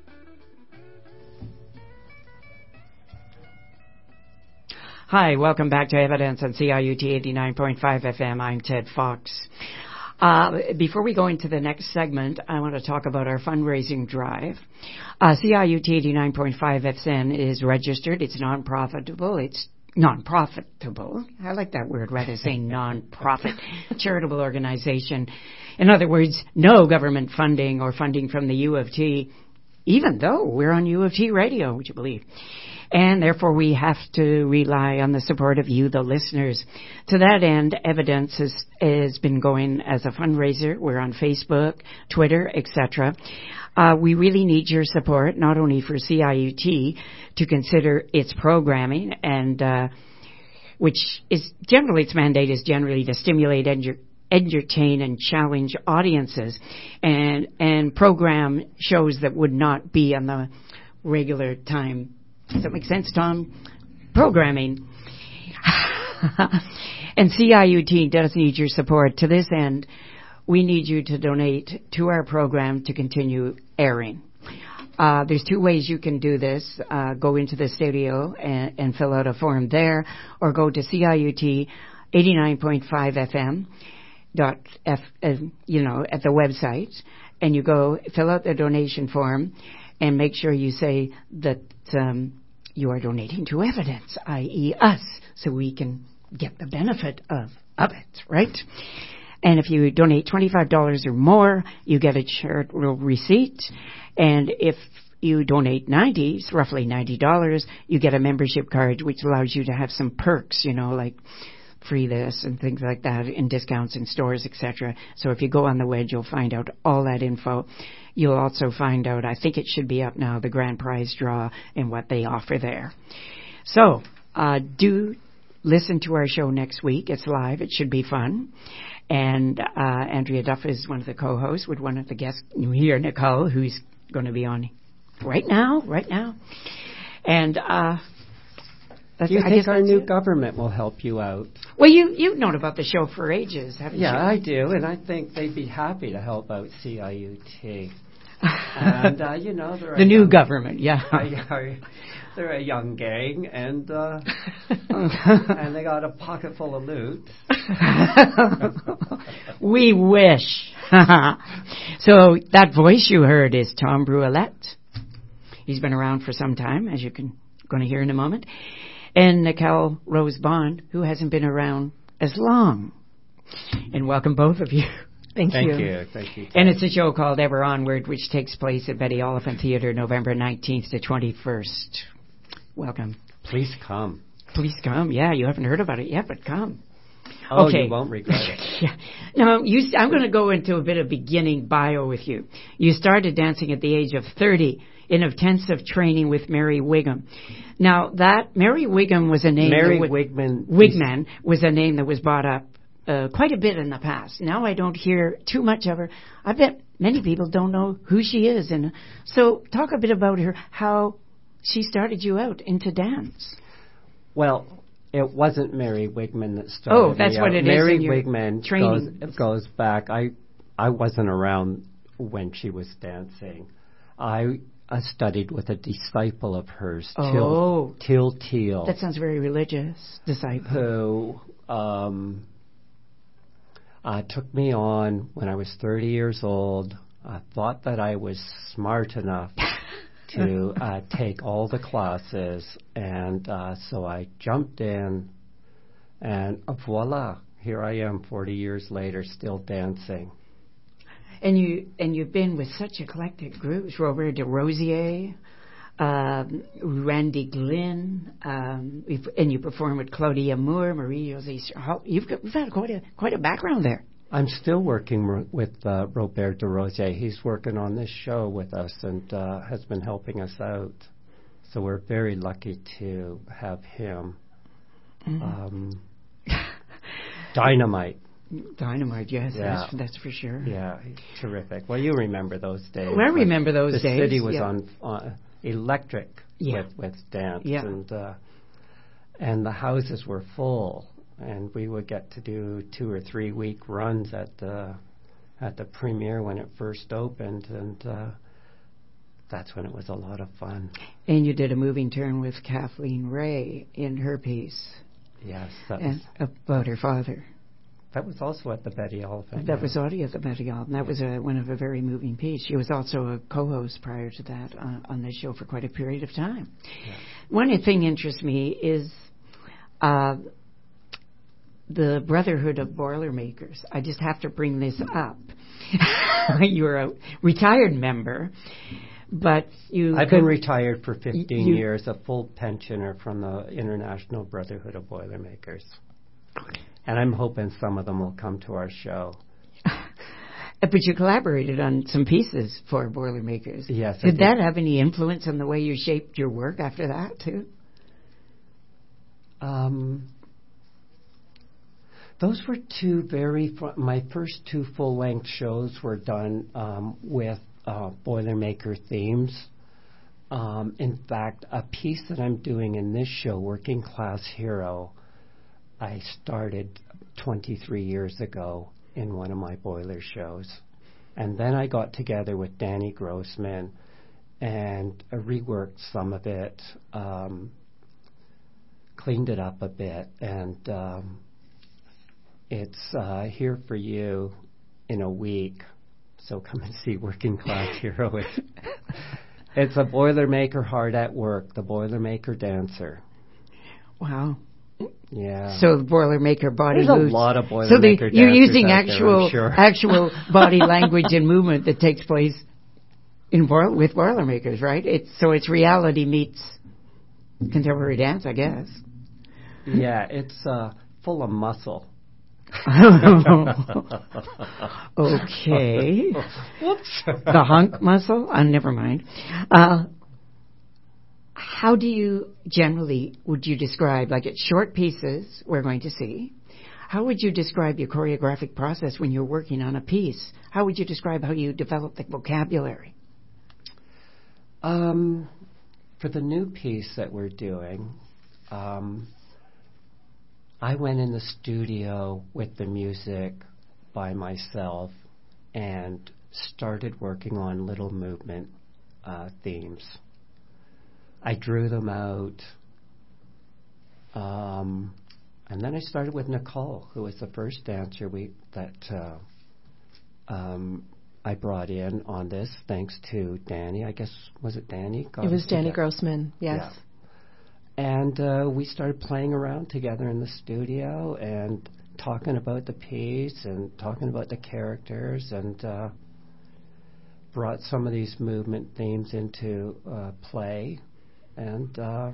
Hi, welcome back to Evidence on C I U T eighty-nine point five F M. I'm Ted Fox. Uh, before we go into the next segment, I want to talk about our fundraising drive. Uh, C I U T eighty-nine point five F M is registered. It's non-profitable. It's non-profitable. I like that word rather than saying non-profit charitable organization. In other words, no government funding or funding from the U of T, even though we're on U of T radio, would you believe? And therefore we have to rely on the support of you, the listeners. To that end, Evidence has, has been going as a fundraiser. We're on Facebook, Twitter, et cetera. Uh, we really need your support, not only for C I U T to consider its programming, and uh, which is generally, its mandate is generally to stimulate and entertain and challenge audiences, and and program shows that would not be on the regular time. Does that make sense, Tom? Programming. And C I U T does need your support. To this end, we need you to donate to our program to continue airing. Uh, there's two ways you can do this. Uh, go into the studio and, and fill out a form there, or go to C I U T eighty-nine point five F M dot F, uh, you know, at the website, and you go fill out the donation form, and make sure you say that um, you are donating to Evidence, that is us, so we can get the benefit of, of it, right? And if you donate twenty-five dollars or more, you get a charitable receipt. And if you donate ninety dollars, roughly ninety dollars, you get a membership card, which allows you to have some perks, you know, like free this and things like that, and discounts in stores, et cetera. So if you go on the web, you'll find out all that info. You'll also find out, I think it should be up now, the grand prize draw and what they offer there. So uh, do listen to our show next week. It's live. It should be fun. And uh, Andrea Duff is one of the co-hosts with one of the guests here, Nicole, who's going to be on right now, right now. And uh, do you I think our new it. government will help you out? Well, you, you've known about the show for ages, haven't yeah, you? Yeah, I do, and I think they'd be happy to help out C I U T. And, uh, you know, they're the new young, government, yeah. They're a young gang, and uh, and they got a pocket full of loot. We wish. So that voice you heard is Tom Brualette. He's been around for some time, as you can going to hear in a moment. And Nicole Rose Bond, who hasn't been around as long. And welcome both of you. Thank, Thank you. you. Thank you. And it's a show called Ever Onward, which takes place at Betty Oliphant Theatre November nineteenth to twenty-first. Welcome. Please come. Please come. Yeah, you haven't heard about it yet, but come. Oh, okay. You won't regret it. Yeah. Now, you, I'm going to go into a bit of beginning bio with you. You started dancing at the age of thirty in intensive training with Mary Wigham. Now, that Mary Wigham was a name. Mary that w- Wigman. Wigman was a name that was brought up Uh, quite a bit in the past. Now I don't hear too much of her. I bet many people don't know who she is. And so talk a bit about her, how she started you out into dance. Well, it wasn't Mary Wigman that started Oh, that's me what out. it Mary is in your Wigman training. Goes, goes back. I, I wasn't around when she was dancing. I, I studied with a disciple of hers, oh. Till, Till Teal. That sounds very religious, disciple. Who... Um, Uh, took me on when I was thirty years old. I thought that I was smart enough to uh, take all the classes, and uh, so I jumped in, and uh, voila, here I am forty years later, still dancing. And you and you've been with such eclectic groups: Robert DeRosier, um, Randy Glynn, um, and you perform with Claudia Moore, Marie-Josée. You've got, you've had quite a quite a background there. I'm still working r- with uh, Robert DeRosier. He's working on this show with us and uh, has been helping us out. So we're very lucky to have him. Mm-hmm. Um, dynamite. Dynamite, yes, yeah. that's, that's for sure. Yeah, he's terrific. Well, you remember those days. Well, I remember those the days. The city was yeah. on uh, electric yeah. with, with dance, yeah. and uh, and the houses were full, and we would get to do two or three week runs at the at the premiere when it first opened, and uh, that's when it was a lot of fun. And you did a moving turn with Kathleen Ray in her piece. Yes, that and was about her father. That was also at the Betty Oliphant. That yeah. was already at the Betty Oliphant. That was a, one of a very moving piece. She was also a co-host prior to that uh, on this show for quite a period of time. Yeah. One thing interests me is uh, the Brotherhood of Boilermakers. I just have to bring this up. You're a retired member, but you... I've been retired for fifteen you, years, a full pensioner from the International Brotherhood of Boilermakers. And I'm hoping some of them will come to our show. But you collaborated on some pieces for Boilermakers. Yes. Did, did that have any influence on the way you shaped your work after that, too? Um, those were two very... Fr- my first two full-length shows were done um, with uh, Boilermaker themes. Um, in fact, a piece that I'm doing in this show, Working Class Hero, I started twenty-three years ago in one of my boiler shows. And then I got together with Danny Grossman and uh, reworked some of it, um, cleaned it up a bit, and um, it's uh, here for you in a week. So come and see Working Class Hero. It's, it's a Boilermaker hard at work, the Boilermaker dancer. Wow. Yeah. So the Boilermaker body There's moves. a lot of Boilermaker so the, you're using dancers out actual there, I'm sure. actual body language and movement that takes place in boil, with Boilermakers, right? It's so it's reality meets contemporary dance, I guess. Yeah, it's uh, full of muscle. Okay. Whoops. The hunk muscle? Uh, never mind. Uh, how do you generally, would you describe, like it's short pieces we're going to see, how would you describe your choreographic process when you're working on a piece? How would you describe how you develop the vocabulary? Um, for the new piece that we're doing, um, I went in the studio with the music by myself and started working on little movement uh, themes. I drew them out, um, and then I started with Nicole, who was the first dancer we that uh, um, I brought in on this, thanks to Danny. I guess, was it Danny? It was Danny Grossman, yes. Yeah. And uh, we started playing around together in the studio and talking about the piece and talking about the characters, and uh, brought some of these movement themes into uh, play. And uh,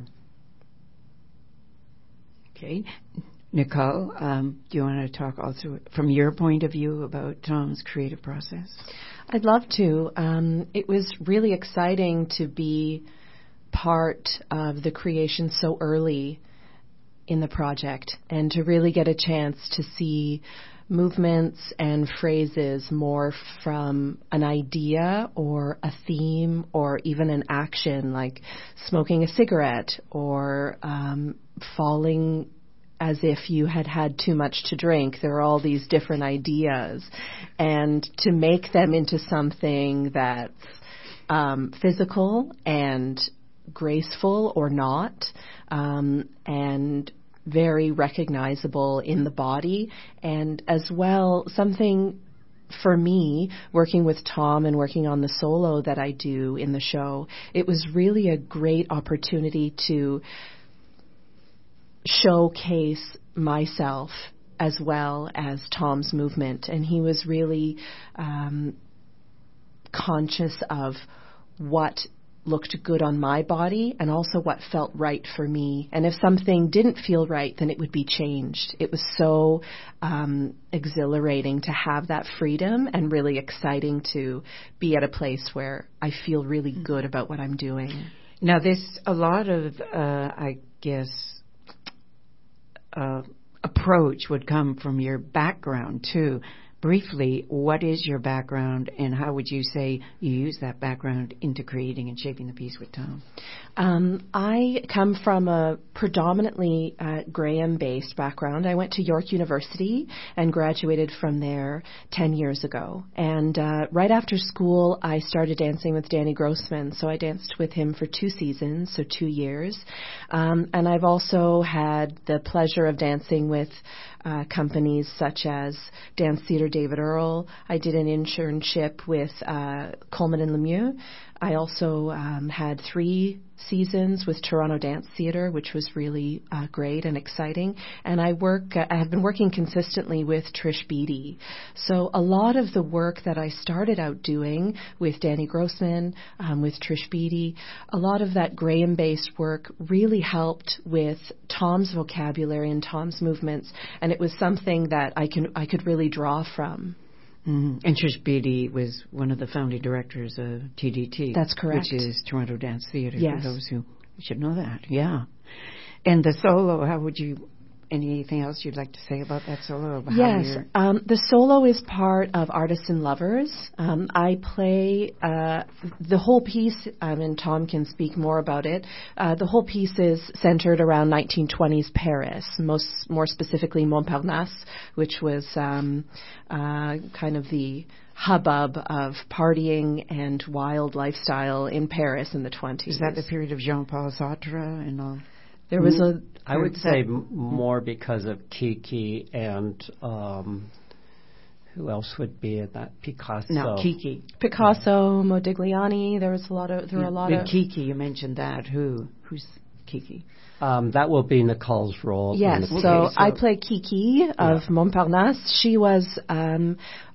okay, Nicole, um, do you want to talk also from your point of view about Tom's creative process? I'd love to. Um, it was really exciting to be part of the creation so early in the project and to really get a chance to see movements and phrases more from an idea or a theme or even an action, like smoking a cigarette or um, falling as if you had had too much to drink. There are all these different ideas, and to make them into something that's um, physical and graceful or not, um, and very recognizable in the body, and as well something for me, working with Tom and working on the solo that I do in the show, it was really a great opportunity to showcase myself as well as Tom's movement, and he was really um, conscious of what looked good on my body and also what felt right for me. And if something didn't feel right, then it would be changed. It was so um, exhilarating to have that freedom and really exciting to be at a place where I feel really good about what I'm doing. Now, this, a lot of, uh, I guess, uh, approach would come from your background, too. Briefly, what is your background, and how would you say you use that background into creating and shaping the piece with Tom? Um, I come from a predominantly uh, Graham-based background. I went to York University and graduated from there ten years ago. And uh, right after school, I started dancing with Danny Grossman. So I danced with him for two seasons, so two years. Um, and I've also had the pleasure of dancing with uh, companies such as Dance Theatre David Earl. I did an internship with uh, Coleman and Lemieux. I also um, had three seasons with Toronto Dance Theatre, which was really uh, great and exciting. And I work, uh, I have been working consistently with Trish Beattie. So a lot of the work that I started out doing with Danny Grossman, um, with Trish Beattie, a lot of that Graham-based work really helped with Tom's vocabulary and Tom's movements, and it was something that I can I could really draw from. Mm-hmm. And Trish Beattie was one of the founding directors of T D T. That's correct. Which is Toronto Dance Theatre, yes. for those who should know that. Yeah. And the solo, how would you, anything else you'd like to say about that solo? About yes. Um, the solo is part of Artists and Lovers. Um, I play uh, the whole piece, um, and Tom can speak more about it. Uh, the whole piece is centered around nineteen twenties Paris, most more specifically Montparnasse, which was um, uh, kind of the hubbub of partying and wild lifestyle in Paris in the twenties. Is that the period of Jean-Paul Sartre and all? There was a. I would say m- more because of Kiki and um, who else would be in that? Picasso. No, Kiki. Picasso, Modigliani. There was a lot of. There were a lot With of. Kiki, you mentioned that. Who? Who's Kiki? Um, that will be Nicole's role. Yes. In the So, okay, so I play Kiki of yeah. Montparnasse. She was um,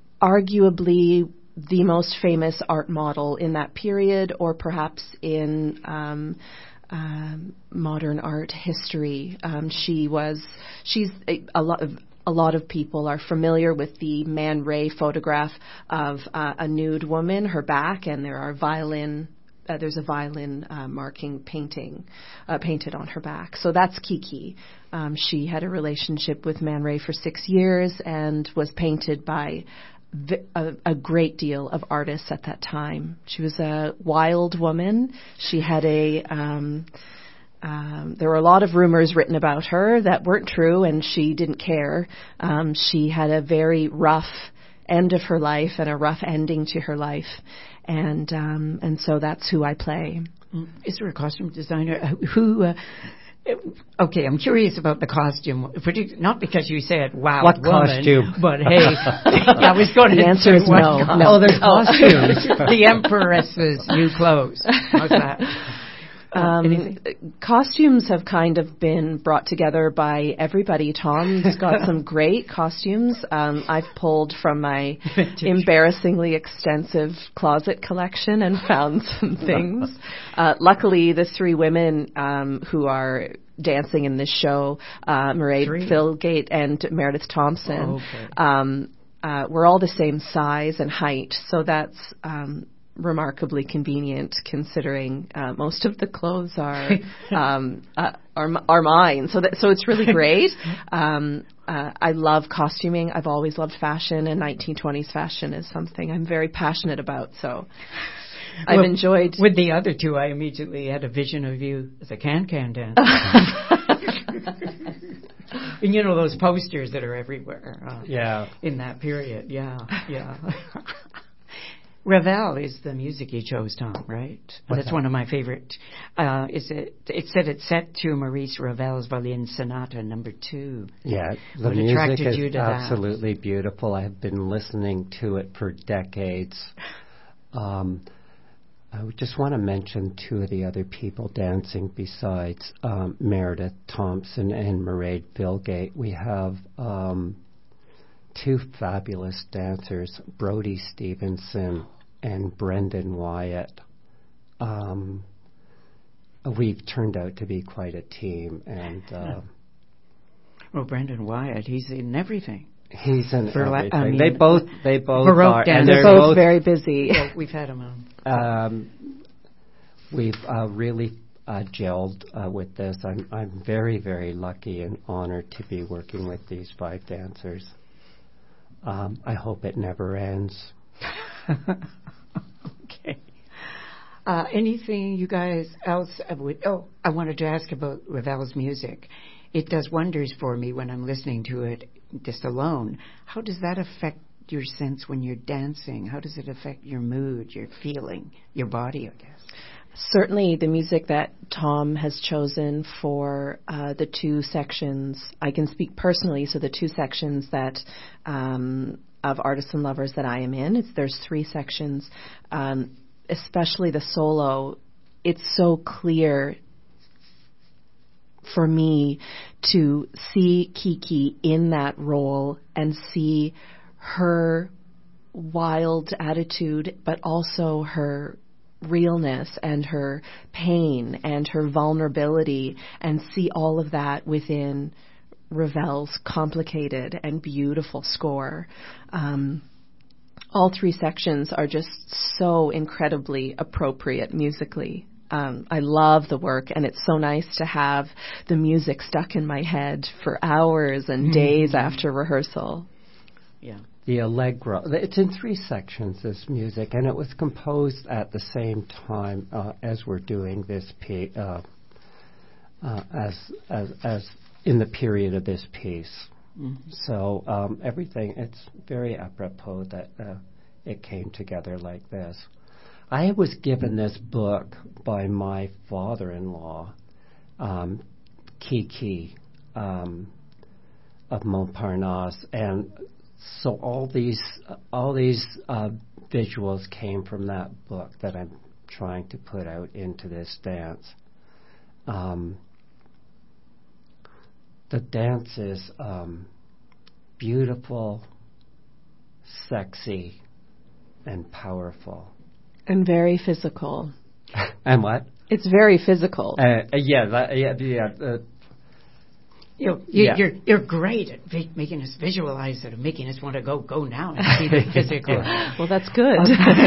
arguably the most famous art model in that period, or perhaps in. Um, Um, modern art history. Um, she was, she's a, a lot of, a lot of people are familiar with the Man Ray photograph of uh, a nude woman, her back, and there are violin, uh, there's a violin uh, marking painting, uh, painted on her back. So that's Kiki. Um, she had a relationship with Man Ray for six years and was painted by A, a great deal of artists at that time. She was a wild woman. She had a, um, um, there were a lot of rumors written about her that weren't true, and she didn't care. Um, she had a very rough end of her life and a rough ending to her life, and um, and so that's who I play. Is there a costume designer who? Uh, Okay, I'm curious about the costume. Not because you said, wow, what woman, costume? But hey, I was going to The answer is no. Co- no. Oh, there's costumes. The Empress's new clothes. How's that? Um, costumes have kind of been brought together by everybody. Tom's got some great costumes. Um, I've pulled from my embarrassingly extensive closet collection and found some things. Uh, luckily, the three women um, who are dancing in this show, uh, Mairead Filgate and Meredith Thompson, oh, okay. um, uh, we're all the same size and height, so that's um, remarkably convenient considering uh, most of the clothes are um, uh, are, are mine. So that so it's really great. Um, uh, I love costuming. I've always loved fashion, and nineteen twenties fashion is something I'm very passionate about. So I've well, enjoyed. With the other two, I immediately had a vision of you as a can-can dancer. And you know those posters that are everywhere. Uh, yeah. In that period, yeah, yeah. Ravel is the music you chose, Tom, right? What's That's that? one of my favorite. Uh, is it? It said it's set to Maurice Ravel's Violin Sonata Number Two. Yeah, the What music attracted is you to that? absolutely beautiful. I have been listening to it for decades. Um, I would just want to mention two of the other people dancing besides um, Meredith Thompson and Mairead Filgate. We have um, two fabulous dancers, Brody Stevenson and Brendan Wyatt. Um, we've turned out to be quite a team, and uh, well, Brendan Wyatt, he's in everything. he's in Burla- everything. I mean, they both, they both Baroque are, dance. and They're they're both very busy. Well, we've had him on. Um, we've uh, really uh, gelled uh, with this. I'm I'm very very lucky and honored to be working with these five dancers. Um, I hope it never ends. Okay. Uh, anything you guys else would? Oh, I wanted to ask about Ravel's music. It does wonders for me when I'm listening to it just alone. How does that affect your sense when you're dancing? How does it affect your mood, your feeling, your body, I guess? Certainly the music that Tom has chosen for uh, the two sections, I can speak personally, so the two sections that um, of Artists and Lovers that I am in, it's, there's three sections, um, especially the solo, it's so clear for me to see Kiki in that role and see her wild attitude, but also her realness and her pain and her vulnerability, and see all of that within Ravel's complicated and beautiful score. Um, all three sections are just so incredibly appropriate musically. Um, I love the work, and it's so nice to have the music stuck in my head for hours and days mm-hmm. after rehearsal. Yeah. The Allegro, it's in three sections, this music, and it was composed at the same time uh, as we're doing this piece, uh, uh, as, as, as in the period of this piece. Mm-hmm. So um, everything, it's very apropos that uh, it came together like this. I was given this book by my father-in-law, um, Kiki, um, of Montparnasse, and so all these uh, all these uh, visuals came from that book that I'm trying to put out into this dance. Um, the dance is um, beautiful, sexy, and powerful. And very physical. And what? It's very physical. Uh, yeah, that, yeah, yeah. Uh, You, you, yeah. You're you're great at vi- making us visualize it and making us want to go go now and see the physical. Well, that's good.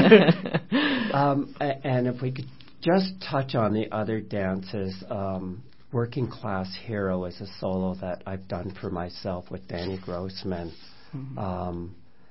um, and if we could just touch on the other dances, um, Working Class Hero is a solo that I've done for myself with Danny Grossman, mm-hmm. um,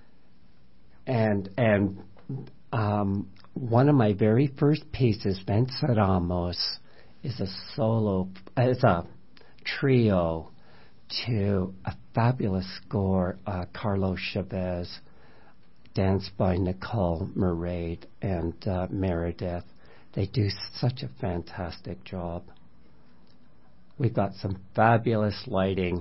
and and um, one of my very first pieces, Vencer Ramos, is a solo. It's a trio to a fabulous score, uh, Carlos Chavez, danced by Nicole Murray and uh, Meredith. They do such a fantastic job. We've got some fabulous lighting.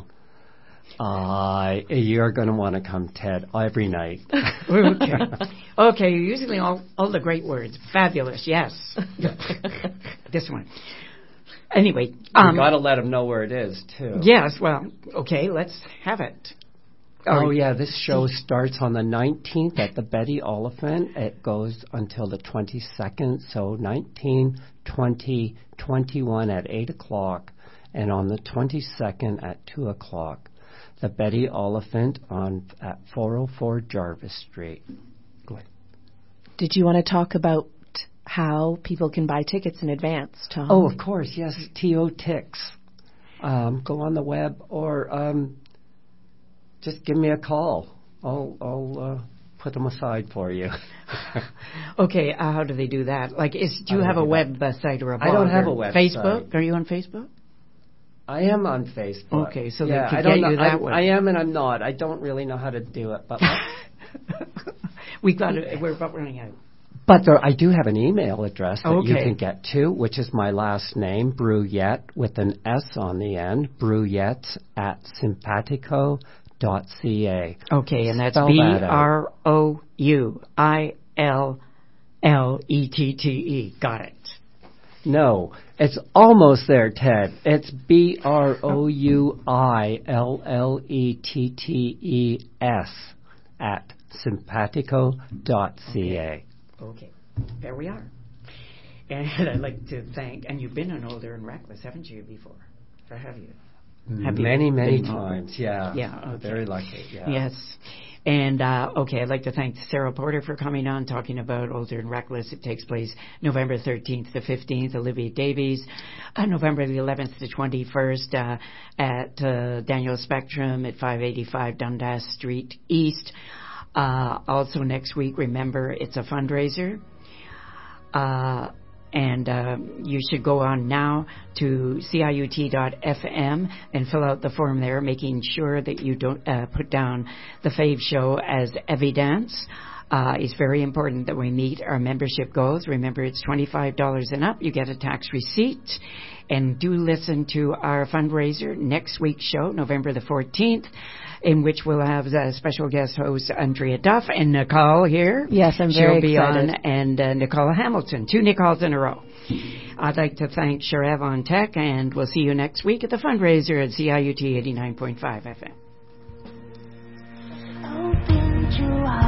Uh, you're going to want to come, Ted, every night. Okay. Okay, you're using all, all the great words. Fabulous, yes. This one. Anyway, um, you got to let them know where it is too. Yes, well, okay, let's have it. Oh, yeah, this show starts on the nineteenth at the Betty Oliphant. It goes until the twenty-second, so nineteen, twenty, twenty-one at eight o'clock, and on the twenty-second at two o'clock. The Betty Oliphant on at four oh four Jarvis Street. Go ahead. Did you want to talk about how people can buy tickets in advance, Tom? Oh, of course, yes, T O Tix. Um, go on the web or um, just give me a call. I'll, I'll uh, put them aside for you. Okay, uh, how do they do that? Like, is, do you have a website or a blog? I don't have a website. Facebook? Are you on Facebook? I am on Facebook. Okay, so yeah, they I can don't get know, you that I, way. I am and I'm not. I don't really know how to do it, but we got it. We're about running out. But there, I do have an email address that okay. you can get to, which is my last name, Brouillette, with an S on the end, Brouillette at simpatico dot c a. Okay, and that's B R O U I L L E T T E. Got it. No, it's almost there, Ted. It's B R O U I L L E T T E S at simpatico dot c a. Okay. Okay, there we are. And I'd like to thank, and you've been on Older and Reckless, haven't you, before? Or have you? Have many, you many times, over? yeah. Yeah, okay. Very lucky, yeah. Yes. And, uh, okay, I'd like to thank Sarah Porter for coming on, talking about Older and Reckless. It takes place November thirteenth to fifteenth, Olivia Davies. Uh, November the eleventh to twenty-first uh, at uh, Daniel Spectrum at five eighty-five Dundas Street East. Uh, also next week, remember, it's a fundraiser. Uh, And uh, you should go on now to C I U T dot F M and fill out the form there, making sure that you don't uh, put down the Fave Show as evidence. Uh, it's very important that we meet our membership goals. Remember, it's twenty-five dollars and up. You get a tax receipt. And do listen to our fundraiser next week's show, November the fourteenth, in which we'll have a special guest host, Andrea Duff, and Nicole here. Yes, I'm She'll very be excited. on, and uh, Nicole Hamilton, two Nicoles in a row. I'd like to thank Sharev on Tech, and we'll see you next week at the fundraiser at C I U T eighty-nine point five F M. Open your eyes.